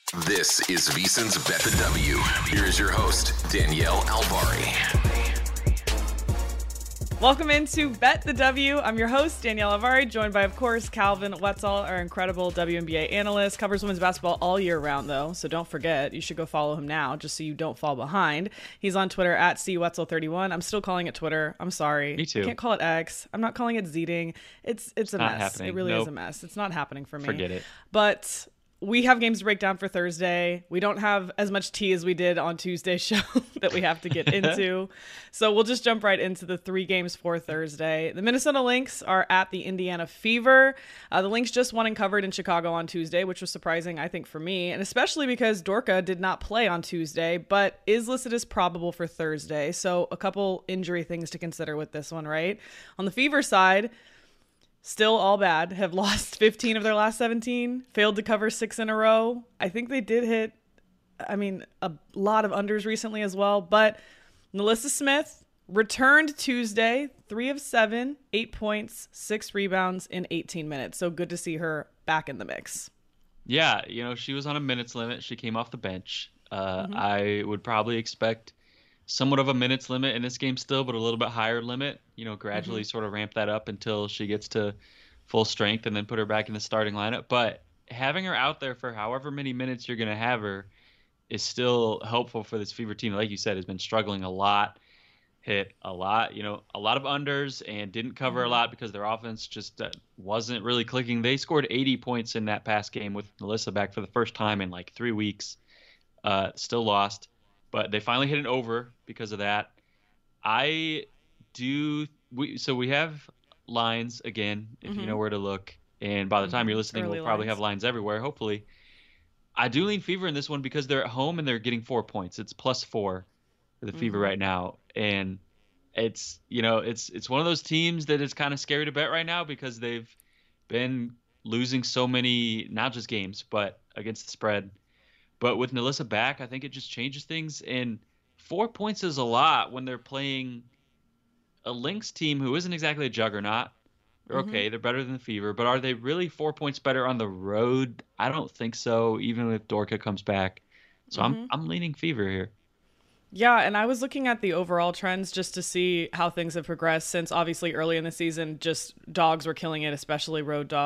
This is VSiN's Bet the W. Here is your host, Danielle Alvari. Welcome into Bet the W. I'm your host, Danielle Alvari, joined by, of course, Calvin Wetzel, our incredible WNBA analyst. Covers women's basketball all year round, though, so don't forget. You should go follow him now, just so you don't fall behind. He's on Twitter at CWetzel31. I'm still calling it Twitter. I'm sorry. Me too. I can't call it X. I'm not calling it Zeeting. It's a not mess. happening. It really Nope. is a mess. It's not happening for me. Forget it. But we have games to break down for Thursday. We don't have as much tea as we did on Tuesday's show that we have to get into. So we'll just jump right into the 3 games for Thursday. The Minnesota Lynx are at the Indiana Fever. The Lynx just won and covered in Chicago on Tuesday, which was surprising, I think, for me, and especially because Dorka did not play on Tuesday, but is listed as probable for Thursday. So a couple injury things to consider with this one, right? On the Fever side, still all bad, have lost 15 of their last 17, failed to cover 6 in a row. I think they did hit, a lot of unders recently as well. But Nalissa Smith returned Tuesday, 3 of 7, 8 points, 6 rebounds in 18 minutes. So good to see her back in the mix. Yeah, she was on a minutes limit. She came off the bench. I would probably expect somewhat of a minutes limit in this game still, but a little bit higher limit, gradually sort of ramp that up until she gets to full strength and then put her back in the starting lineup. But having her out there for however many minutes you're going to have her is still helpful for this Fever team. Like you said, has been struggling a lot, hit a lot, a lot of unders and didn't cover a lot because their offense just wasn't really clicking. They scored 80 points in that past game with Nalissa back for the first time in like 3 weeks, still lost. But they finally hit an over because of that. We have lines again, if you know where to look. And by the time you're listening, we'll probably have lines everywhere, hopefully. I do lean Fever in this one because they're at home and they're getting 4 points. It's +4 for the Fever right now. And it's one of those teams that is kind of scary to bet right now because they've been losing so many, not just games, but against the spread. But with Nalissa back, I think it just changes things. And 4 points is a lot when they're playing a Lynx team who isn't exactly a juggernaut. They're okay. They're better than the Fever. But are they really 4 points better on the road? I don't think so, even if Dorka comes back. So I'm leaning Fever here. Yeah, and I was looking at the overall trends just to see how things have progressed since obviously early in the season, just dogs were killing it, especially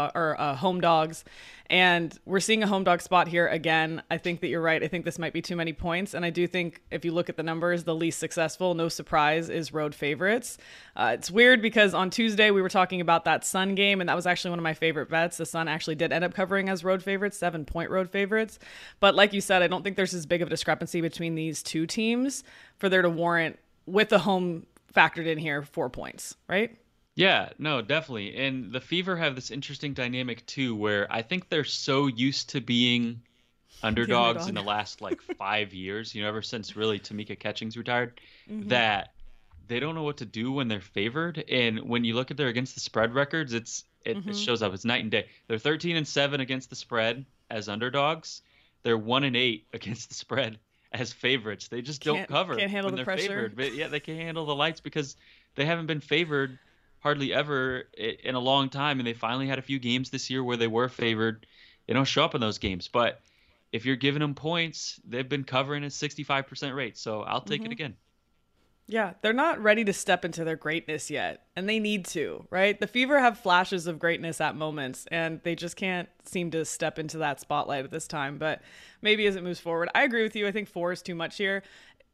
home dogs. And we're seeing a home dog spot here again. I think that you're right. I think this might be too many points. And I do think if you look at the numbers, the least successful, no surprise, is road favorites. It's weird because on Tuesday we were talking about that Sun game, and that was actually one of my favorite bets. The Sun actually did end up covering as road favorites, 7-point road favorites. But like you said, I don't think there's as big of a discrepancy between these two teams for there to warrant, with the home factored in here, 4 points, right? Yeah, no, definitely. And the Fever have this interesting dynamic too, where I think they're so used to being underdogs in the last 5 years, ever since really Tamika Catchings retired, that they don't know what to do when they're favored. And when you look at their against the spread records, it shows up. It's night and day. They're 13-7 against the spread as underdogs. They're 1-8 against the spread as favorites. They just don't cover can't handle when the they're pressure. favored. But yeah, they can't handle the lights because they haven't been favored hardly ever in a long time, and they finally had a few games this year where they were favored. They don't show up in those games, but if you're giving them points, they've been covering at 65% rate, so I'll take it again. Yeah, they're not ready to step into their greatness yet, and they need to, right? The Fever have flashes of greatness at moments, and they just can't seem to step into that spotlight at this time, but maybe as it moves forward. I agree with you. I think 4 is too much here.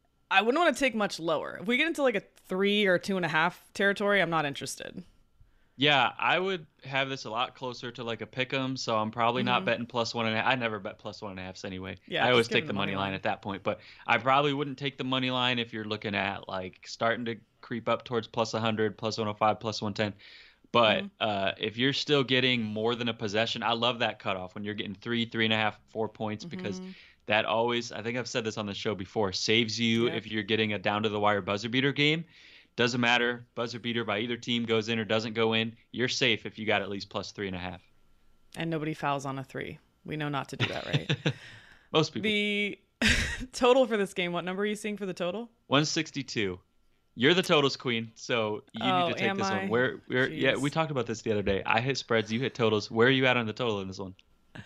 I wouldn't want to take much lower. If we get into a 3 or 2.5 territory, I'm not interested. Yeah, I would have this a lot closer to a pick'em, so I'm probably not betting +1.5. I never bet +1.5s anyway. Yeah, I always take the money line at that point, but I probably wouldn't take the money line if you're looking at starting to creep up towards +100, +105, +110. But if you're still getting more than a possession, I love that cutoff when you're getting 3, 3.5, 4 points because that always, I think I've said this on the show before, saves you if you're getting a down to the wire buzzer beater game. Doesn't matter, buzzer beater by either team goes in or doesn't go in. You're safe if you got at least +3.5. And nobody fouls on a 3. We know not to do that, right? Most people. The total for this game, what number are you seeing for the total? 162. You're the totals queen, so you need to take this one. Yeah, we talked about this the other day. I hit spreads, you hit totals. Where are you at on the total in this one?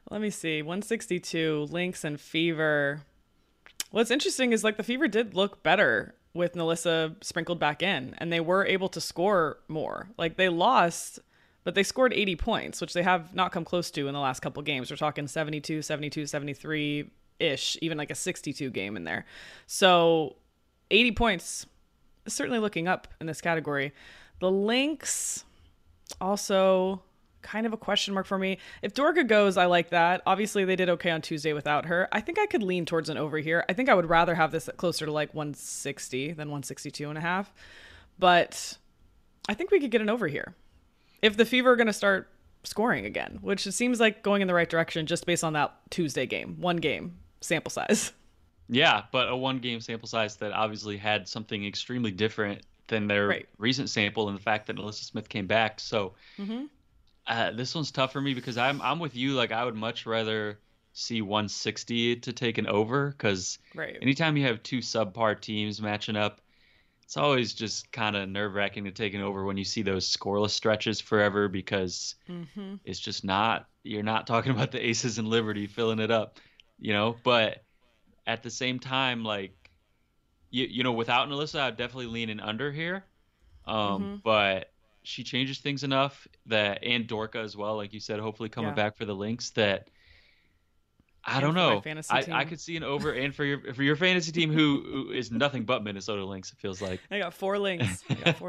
Let me see. 162, Lynx and Fever. What's interesting is like the Fever did look better with NaLyssa sprinkled back in, and they were able to score more. Like they lost, but they scored 80 points, which they have not come close to in the last couple games. We're talking 72, 72, 73-ish, even like a 62 game in there. So 80 points is certainly looking up in this category. The Lynx, also kind of a question mark for me. If Dorka goes, I like that. Obviously, they did okay on Tuesday without her. I think I could lean towards an over here. I think I would rather have this closer to like 160 than 162.5. But I think we could get an over here. If the Fever are going to start scoring again, which it seems like going in the right direction just based on that Tuesday game. One game sample size. Yeah, but a one-game sample size that obviously had something extremely different than their recent sample, and the fact that NaLyssa Smith came back. So this one's tough for me because I'm with you. Like I would much rather see 160 to take an over, because anytime you have two subpar teams matching up, it's always just kind of nerve-wracking to take an over when you see those scoreless stretches forever, because it's just not, you're not talking about the Aces and Liberty filling it up, you know. But at the same time, like you know, without NaLyssa, I'd definitely lean in under here. But she changes things enough that, and Dorka as well, like you said, hopefully coming back for the Lynx, that I don't know. I could see an over, and for your fantasy team who is nothing but Minnesota Lynx, it feels like. I got 4 Lynx.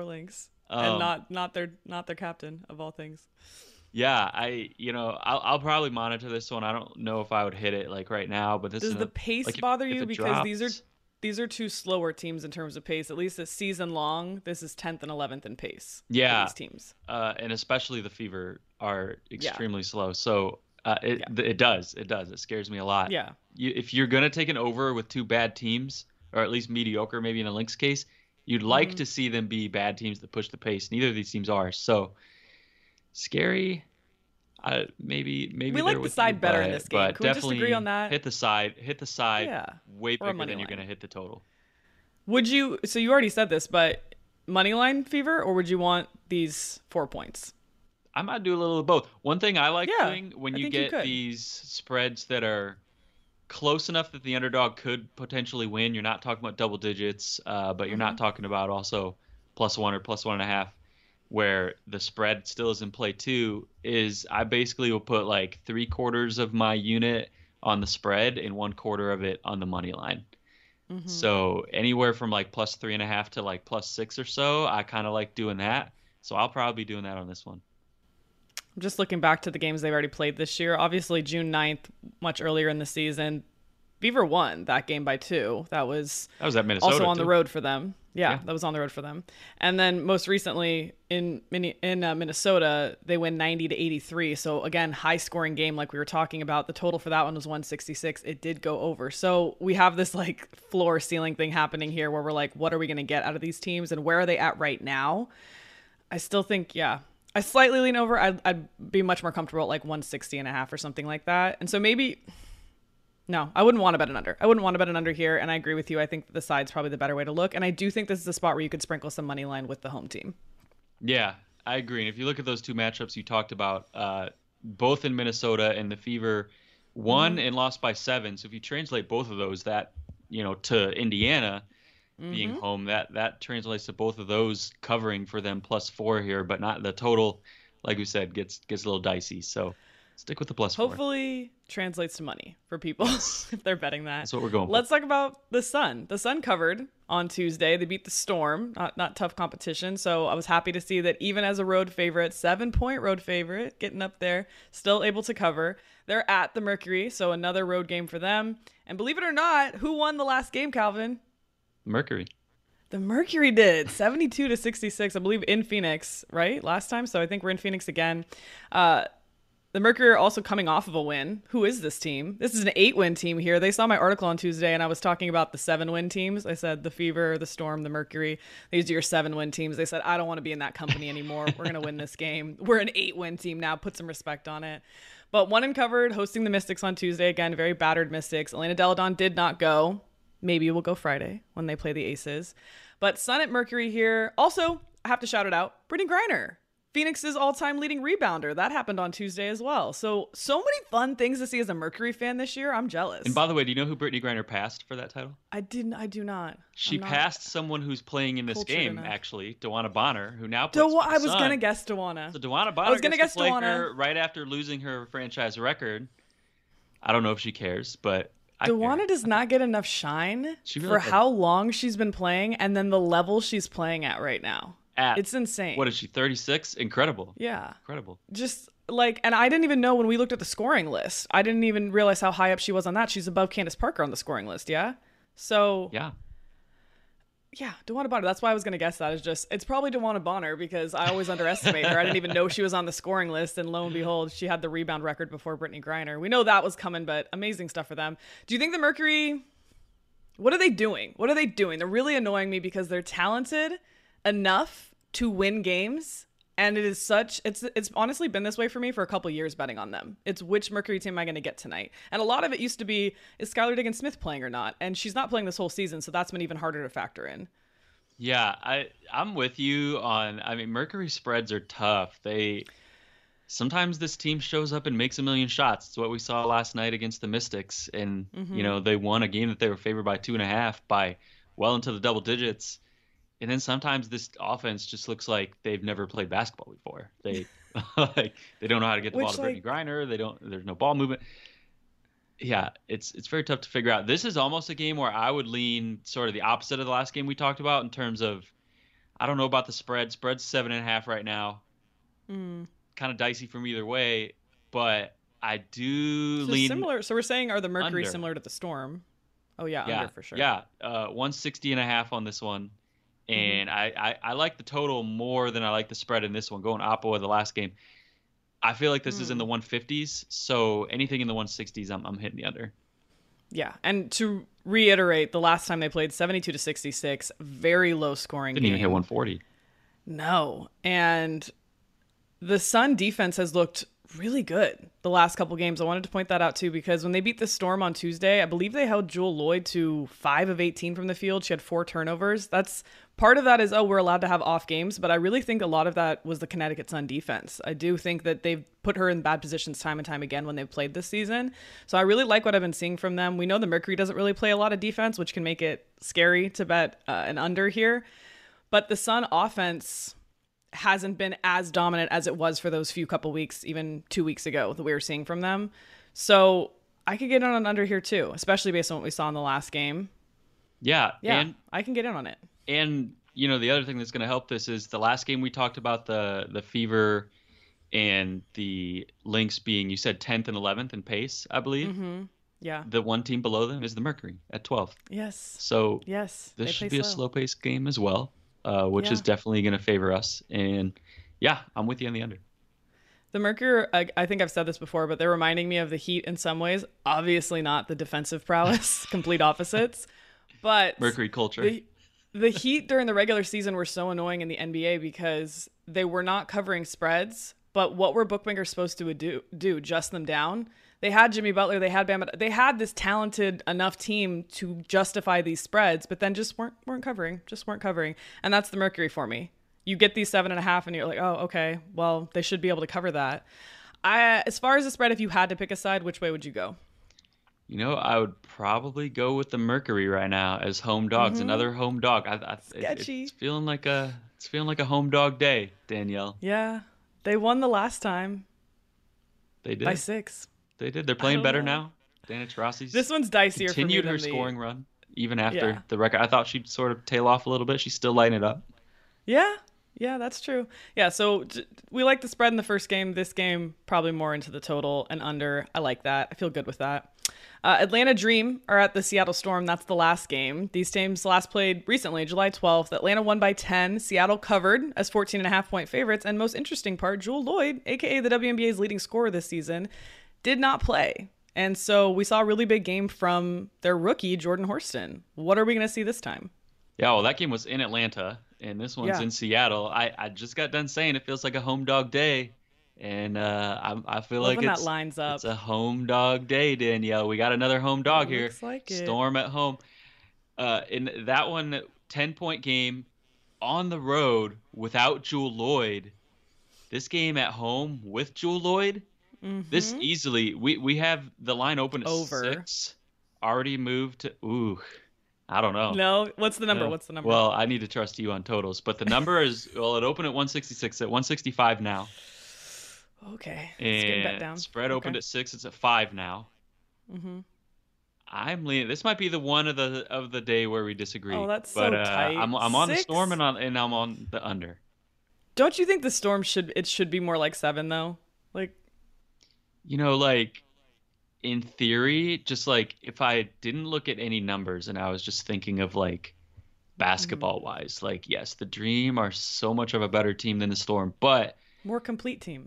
And not their captain of all things. Yeah, I'll probably monitor this one. I don't know if I would hit it like right now, but this does the pace bother you, because these are two slower teams in terms of pace. At least this season long, this is 10th and 11th in pace. Yeah, for these teams, and especially the Fever are extremely slow. So it does. It scares me a lot. Yeah, if you're gonna take an over with two bad teams, or at least mediocre, maybe in a Lynx case, you'd like to see them be bad teams that push the pace. Neither of these teams are. So scary. Maybe we like the side better in this game. But can we just agree on that? Hit the side way bigger than you're going to hit the total. Would you? So you already said this, but moneyline Fever, or would you want these 4 points? I might do a little of both. One thing I like doing when you get these spreads that are close enough that the underdog could potentially win, you're not talking about double digits, but you're not talking about also +1 or +1.5. where the spread still is in play too, is I basically will put like 3/4 of my unit on the spread and 1/4 of it on the money line. So anywhere from like +3.5 to like +6 or so, I kind of like doing that. So I'll probably be doing that on this one. I'm just looking back to the games they've already played this year. Obviously June 9th, much earlier in the season, Fever won that game by 2. That was at Minnesota, also on the road for them. Yeah, that was on the road for them. And then most recently in Minnesota, they win 90-83. So again, high scoring game like we were talking about. The total for that one was 166. It did go over. So we have this like floor ceiling thing happening here where we're like, what are we going to get out of these teams and where are they at right now? I still think, I slightly lean over. I'd be much more comfortable at like 160.5 or something like that. And so maybe... No, I wouldn't want to bet an under. I wouldn't want to bet an under here, and I agree with you. I think the side's probably the better way to look, and I do think this is a spot where you could sprinkle some money line with the home team. Yeah, I agree. And if you look at those two matchups you talked about, both in Minnesota, and the Fever won and lost by 7. So if you translate both of those, that to Indiana being home, that translates to both of those covering for them +4 here, but not the total. Like we said, gets a little dicey. So stick with the +4. Hopefully translates to money for people if they're betting that. That's what we're going for. Let's talk about the Sun. The Sun covered on Tuesday. They beat the Storm. Not tough competition. So I was happy to see that even as a road favorite, 7-point road favorite, getting up there, still able to cover. They're at the Mercury, so another road game for them. And believe it or not, who won the last game, Calvin? Mercury. The Mercury did 72-66, I believe, in Phoenix, right? Last time. So I think we're in Phoenix again. The Mercury are also coming off of a win. Who is this team? This is an 8-win team here. They saw my article on Tuesday, and I was talking about the 7-win teams. I said the Fever, the Storm, the Mercury. These are your 7-win teams. They said, I don't want to be in that company anymore. We're going to win this game. We're an 8-win team now. Put some respect on it. But won and covered, hosting the Mystics on Tuesday. Again, very battered Mystics. Elena Deladon did not go. Maybe we'll go Friday when they play the Aces. But Sun at Mercury here. Also, I have to shout it out. Brittany Griner. Phoenix's all-time leading rebounder. That happened on Tuesday as well. So many fun things to see as a Mercury fan this year. I'm jealous. And by the way, do you know who Brittany Griner passed for that title? I do not. She passed someone who's playing in this game, actually, DeWanna Bonner, who now plays I was going to guess DeWanna. So DeWanna Bonner gets to play her right after losing her franchise record. I don't know if she cares, but DeWanna does not get enough shine for how long she's been playing and then the level she's playing at right now. It's insane. What is she, 36? Incredible. Yeah. Incredible. Just like, and I didn't even know when we looked at the scoring list. I didn't even realize how high up she was on that. She's above Candace Parker on the scoring list, yeah? So. Yeah. Yeah, DeWanna Bonner. That's why I was going to guess that. It's probably DeWanna Bonner because I always underestimate her. I didn't even know she was on the scoring list, and lo and behold, she had the rebound record before Brittany Griner. We know that was coming, but amazing stuff for them. Do you think the Mercury, what are they doing? What are they doing? They're really annoying me because they're talented enough to win games, and it's honestly been this way for me for a couple years betting on them. It's which Mercury team am I going to get tonight? And a lot of it used to be, is Skylar Diggins-Smith playing or not? And she's not playing this whole season, so that's been even harder to factor in. Yeah, I'm with you on, Mercury spreads are tough. Sometimes this team shows up and makes a million shots. It's what we saw last night against the Mystics, and they won a game that they were favored by 2.5 by well into the double digits. And then sometimes this offense just looks like they've never played basketball before. They they don't know how to get the ball to Brittany Griner. There's no ball movement. Yeah, it's very tough to figure out. This is almost a game where I would lean sort of the opposite of the last game we talked about in terms of, I don't know about the spread. Spread's 7.5 right now. Kind of dicey from either way, but I do lean similar. So we're saying, are the Mercury similar to the Storm? Oh yeah, under for sure. Yeah, 160.5 on this one. And I like the total more than I like the spread in this one, going oppo of the last game. I feel like this is in the 150s, so anything in the 160s, I'm hitting the under. Yeah, and to reiterate, the last time they played 72-66, very low scoring Didn't even hit 140. No, and the Sun defense has looked really good the last couple games. I wanted to point that out too, because when they beat the Storm on Tuesday, I believe they held Jewell Loyd to 5 of 18 from the field. She had 4 turnovers. That's part of that is, we're allowed to have off games, but I really think a lot of that was the Connecticut Sun defense. I do think that they've put her in bad positions time and time again when they've played this season. So I really like what I've been seeing from them. We know the Mercury doesn't really play a lot of defense, which can make it scary to bet an under here. But the Sun offense hasn't been as dominant as it was for those few couple weeks, even 2 weeks ago, that we were seeing from them. So I could get in on an under here too, especially based on what we saw in the last game. Yeah, and I can get in on it. And the other thing that's going to help this is the last game we talked about the Fever and the Lynx being, you said 10th and 11th in pace, I believe. Mm-hmm. Yeah. The one team below them is the Mercury at 12th. Yes. So yes, this should be a slow-paced game as well. Which is definitely going to favor us. And yeah, I'm with you on the under. The Mercury, I think I've said this before, but they're reminding me of the Heat in some ways. Obviously not the defensive prowess, complete opposites. But Mercury culture. The Heat during the regular season were so annoying in the NBA because they were not covering spreads. But what were bookmakers supposed to do? Adjust them down? They had Jimmy Butler, they had Bam, they had this talented enough team to justify these spreads, but then just weren't covering. And that's the Mercury for me. You get these 7.5 and you're like, oh, okay, well, they should be able to cover that. As far as the spread, if you had to pick a side, which way would you go? I would probably go with the Mercury right now as home dogs. Another home dog. Sketchy. It's feeling like a home dog day, Danielle. Yeah, they won the last time. They did by 6. They did. They're playing better now. Dana Taurasi's this one's dicier. Continued her scoring run even after the record. I thought she'd sort of tail off a little bit. She's still lighting it up. Yeah, that's true. Yeah, so we like the spread in the first game. This game probably more into the total and under. I like that. I feel good with that. Atlanta Dream are at the Seattle Storm. That's the last game. These teams last played recently, July 12th. Atlanta won by 10. Seattle covered as 14.5-point favorites. And most interesting part, Jewell Loyd, a.k.a. the WNBA's leading scorer this season, did not play. And so we saw a really big game from their rookie, Jordan Horston. What are we going to see this time? Yeah, well, that game was in Atlanta, and this one's in Seattle. I just got done saying it feels like a home dog day, and I feel like that lines up. It's a home dog day, Danielle. We got another home dog here. Looks like it. Storm at home. In that one, 10-point game on the road without Jewell Loyd. this game at home with Jewell Loyd, this easily, we have the line open at over 6, already moved to, I don't know. No, what's the number? What's the number? Well, I need to trust you on totals, but the number is, well, it opened at 166, at 165 now. Okay. And getting bet down. Spread opened at 6, it's at 5 now. I'm leaning. This might be the one of the day where we disagree. Oh, that's so tight. I'm on the Storm and I'm on the under. Don't you think the Storm should be more like 7 though? Like, like in theory, just like if I didn't look at any numbers and I was just thinking of like basketball wise, like yes, the Dream are so much of a better team than the Storm, but more complete team.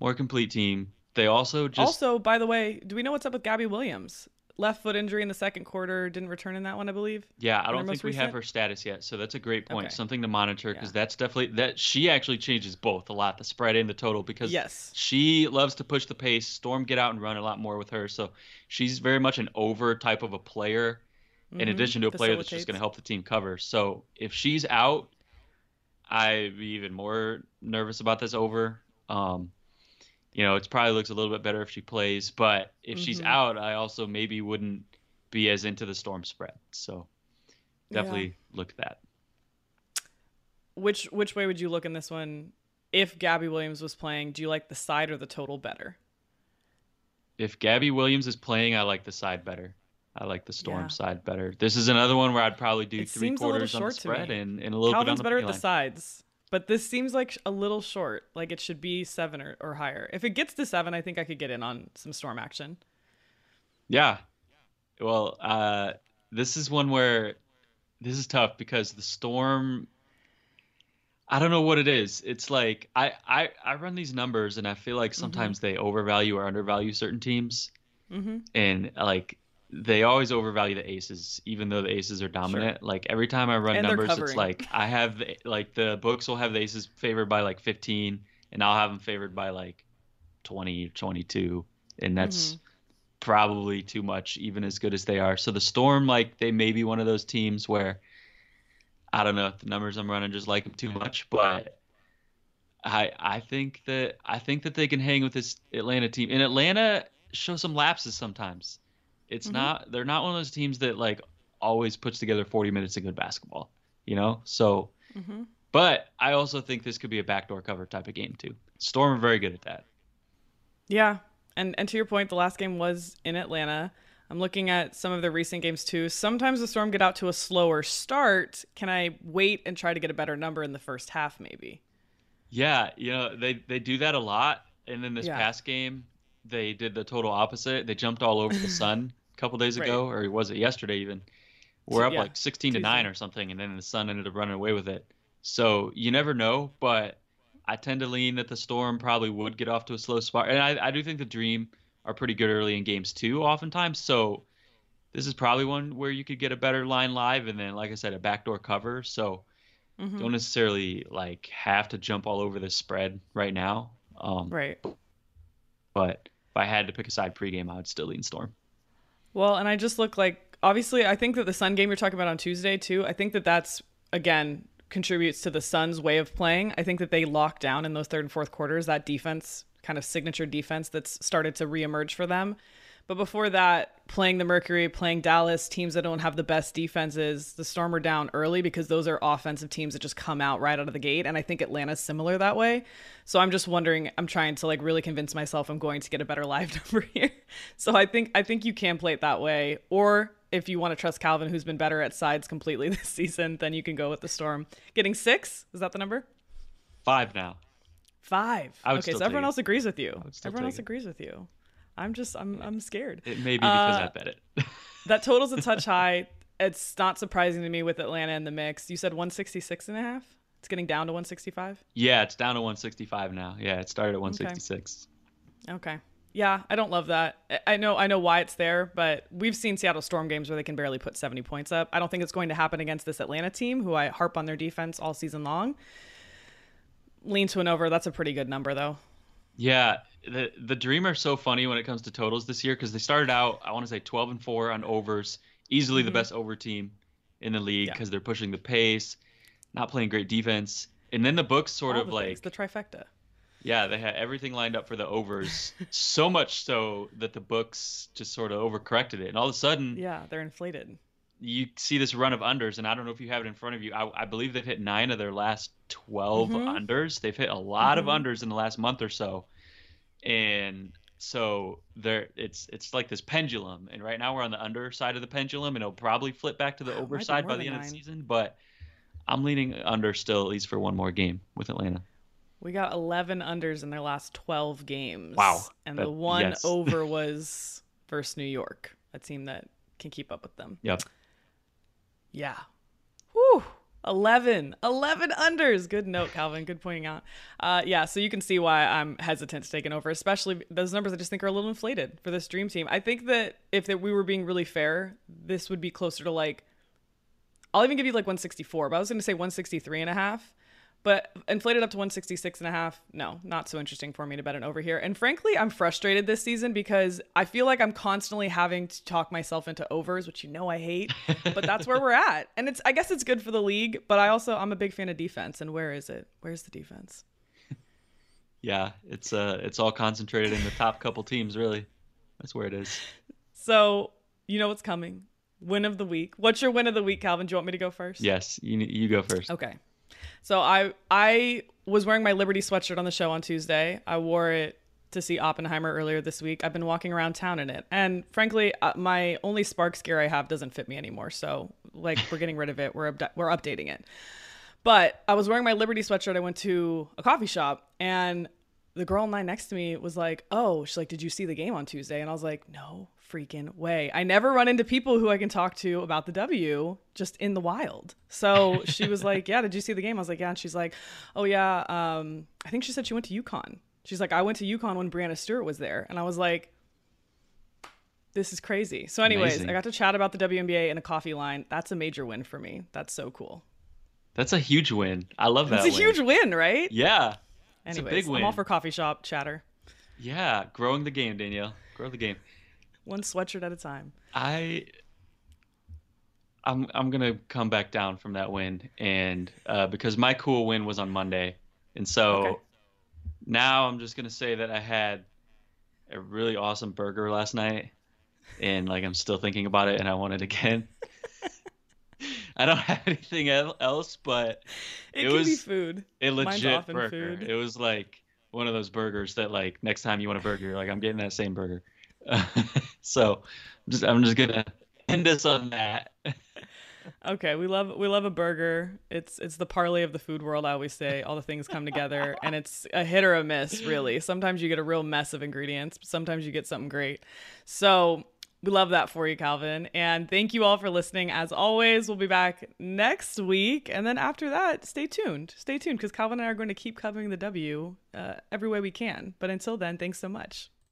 They also, by the way, do we know what's up with Gabby Williams? Left foot injury in the second quarter, didn't return in that one, I believe. Yeah, I don't think we have her status yet, so that's a great point. Okay. Something to monitor, because that's definitely that she actually changes both a lot, the spread and the total, because she loves to push the pace. Storm get out and run a lot more with her, so she's very much an over type of a player, in addition to a player that's just going to help the team cover. So if she's out, I'd be even more nervous about this over. It probably looks a little bit better if she plays, but if she's out, I also maybe wouldn't be as into the Storm spread. So definitely look at that. Which way would you look in this one? If Gabby Williams was playing, do you like the side or the total better? If Gabby Williams is playing, I like the side better. I like the Storm side better. This is another one where I'd probably do 3/4 on the spread and a little Calvin's bit on the better at the sides. But this seems like a little short. Like it should be 7 or higher. If it gets to 7, I think I could get in on some Storm action. Yeah. Well, this is one where this is tough because the Storm, I don't know what it is. It's like I run these numbers and I feel like sometimes they overvalue or undervalue certain teams. And like they always overvalue the aces, even though the aces are dominant. Sure. Like every time I run numbers, it's like I have the books will have the aces favored by like 15, and I'll have them favored by like 20, 22, and that's probably too much, even as good as they are. So the Storm, like they may be one of those teams where I don't know if the numbers I'm running just like them too much, but I think that they can hang with this Atlanta team. And Atlanta shows some lapses sometimes. It's they're not one of those teams that like always puts together 40 minutes of good basketball, So, but I also think this could be a backdoor cover type of game too. Storm are very good at that. Yeah. And to your point, the last game was in Atlanta. I'm looking at some of the recent games too. Sometimes the Storm get out to a slower start. Can I wait and try to get a better number in the first half maybe? Yeah. They do that a lot. And then this past game, they did the total opposite. They jumped all over the Sun a couple days ago, or was it yesterday even? We're up like 16-9 or something, and then the Sun ended up running away with it. So you never know, but I tend to lean that the Storm probably would get off to a slow spot. And I do think the Dream are pretty good early in games too, oftentimes. So this is probably one where you could get a better line live, and then, like I said, a backdoor cover. So don't necessarily like have to jump all over the spread right now. Right. But if I had to pick a side pregame, I would still lean Storm. Well, and I just look like, obviously, I think that the Sun game you're talking about on Tuesday, too, I think that's, again, contributes to the Suns' way of playing. I think that they lock down in those third and fourth quarters, that defense, kind of signature defense that's started to reemerge for them. But before that, playing the Mercury, playing Dallas, teams that don't have the best defenses, the Storm are down early because those are offensive teams that just come out right out of the gate. And I think Atlanta's similar that way. So I'm just wondering, I'm trying to like really convince myself I'm going to get a better live number here. So I think you can play it that way. Or if you want to trust Calvin, who's been better at sides completely this season, then you can go with the Storm. Getting 6? Is that the number? 5 now. 5. Okay, so everyone else agrees with you. Everyone else agrees with you. I'm scared. It may be because I bet it. That total's a touch high. It's not surprising to me with Atlanta in the mix. You said 166.5? It's getting down to 165? Yeah, it's down to 165 now. Yeah, it started at 166. Okay. Yeah, I don't love that. I know why it's there, but we've seen Seattle Storm games where they can barely put 70 points up. I don't think it's going to happen against this Atlanta team, who I harp on their defense all season long. Lean to an over. That's a pretty good number, though. Yeah, the Dream are so funny when it comes to totals this year because they started out, I want to say 12-4 on overs, easily the best over team in the league because they're pushing the pace, not playing great defense, and then the books sort of like the trifecta. Yeah, they had everything lined up for the overs, so much so that the books just sort of overcorrected it. And all of a sudden, yeah, they're inflated. You see this run of unders, and I don't know if you have it in front of you. I believe they've hit 9 of their last 12 unders. They've hit a lot of unders in the last month or so. And so it's like this pendulum. And right now we're on the under side of the pendulum, and it'll probably flip back to the over side by the end of the season. But I'm leaning under still, at least for one more game with Atlanta. We got 11 unders in their last 12 games. Wow. And the one over was versus New York, a team that can keep up with them. Yep. Yeah. Whew. 11 unders. Good note, Calvin. Good pointing out. Yeah, so you can see why I'm hesitant to take an over, especially those numbers I just think are a little inflated for this Dream Team. I think that if we were being really fair, this would be closer to like, I'll even give you like 164, but I was going to say 163.5. But inflated up to 166.5, no, not so interesting for me to bet an over here. And frankly, I'm frustrated this season because I feel like I'm constantly having to talk myself into overs, which I hate, but that's where we're at. And I guess it's good for the league, but I'm a big fan of defense. And where is it? Where's the defense? Yeah, it's all concentrated in the top couple teams, really. That's where it is. So, you know what's coming. Win of the week. What's your win of the week, Calvin? Do you want me to go first? Yes, you go first. Okay. So I was wearing my Liberty sweatshirt on the show on Tuesday. I wore it to see Oppenheimer earlier this week. I've been walking around town in it. And frankly, my only Sparks gear I have doesn't fit me anymore. So we're getting rid of it. We're updating it. But I was wearing my Liberty sweatshirt. I went to a coffee shop and the girl lying next to me was like, oh, she's like, did you see the game on Tuesday? And I was like, no freaking way. I never run into people who I can talk to about the W just in the wild. So she was like, yeah, did you see the game? I was like, yeah. And she's like, oh yeah. I think she said she went to UConn. She's like, I went to UConn when Brianna Stewart was there. And I was like, this is crazy. So anyways, amazing. I got to chat about the WNBA in a coffee line. That's a major win for me. That's so cool. That's a huge win. I love that. It's a huge win, right? Yeah. Anyways, it's a big win. I'm all for coffee shop chatter. Yeah. Growing the game, Danielle. Grow the game. One sweatshirt at a time. I'm gonna come back down from that win, and because my cool win was on Monday, and so now I'm just gonna say that I had a really awesome burger last night, and like I'm still thinking about it, and I want it again. I don't have anything else, but it can be food. A legit burger. Food. It was like one of those burgers that like next time you want a burger, you're like, I'm getting that same burger. So I'm just gonna end us on that. Okay, we love a burger. It's the parlay of the food world. I always say all the things come together, and it's a hit or a miss, really. Sometimes you get a real mess of ingredients, but sometimes you get something great. So we love that for you, Calvin. And thank you all for listening. As always, we'll be back next week, and then after that, stay tuned. Stay tuned because Calvin and I are going to keep covering the W every way we can. But until then, thanks so much.